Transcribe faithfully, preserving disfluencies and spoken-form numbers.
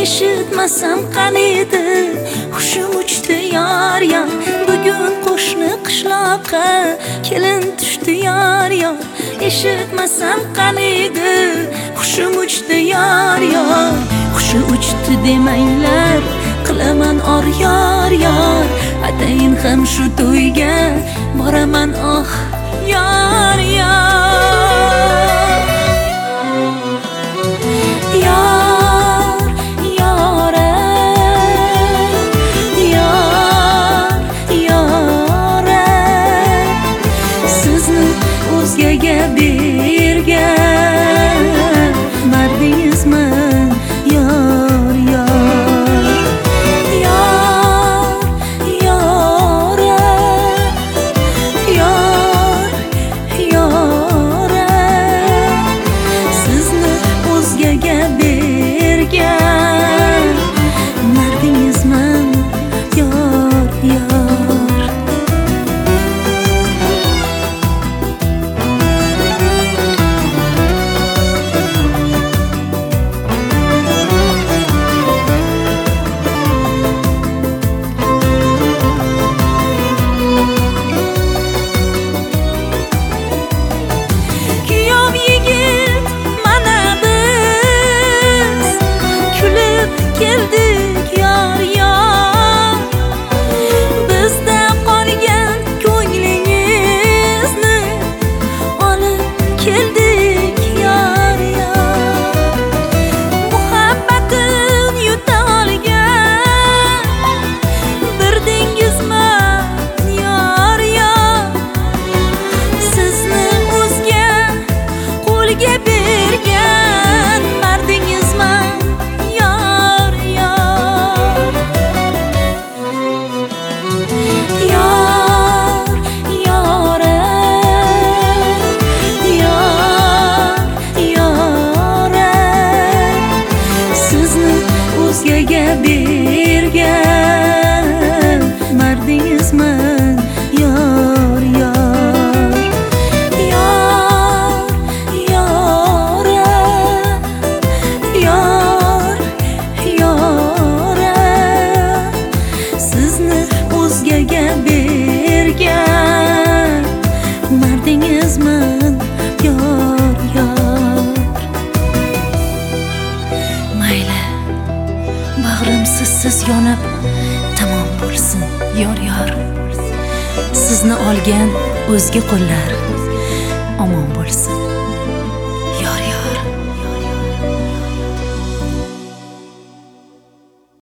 eshitmasam qaniydi hushim uchdi yor yor. Bugun qo'shni qishloqqa kelin tushdi yor yor. Eshitmasam qaniydi hushim uchdi yor yor. Hushi uchdi demanglar, qilaman or yor yor. Atayin ham shu to'yga boraman oh yor yor. Yor yore, yor yore, sizni o'zgaga bergan mardingizman yor yor. Yor yore, yor yore, sizni o'zgaga bergan mardingizman yor yor. Kuyov yigit mana biz kulib keldik yor yor. Bizda qolgan ko'nglingizni olib keldik yor yor. Muhabbatin yuta olgan birdingizman yor yor. Sizni o'zga qo'lga bergan mardingizman yor yor. Yor yore, yor yore, sizni o'zgaga bergan mardingizman yor yor. Yor yore, yor yore, sizni o'zgaga bergan mardingizman yor yor. Mayli, bag'rim sizsiz yonib tamom bo'lsin yor yor. Sizni olgan o'zga qo'llar omon bo'lsin.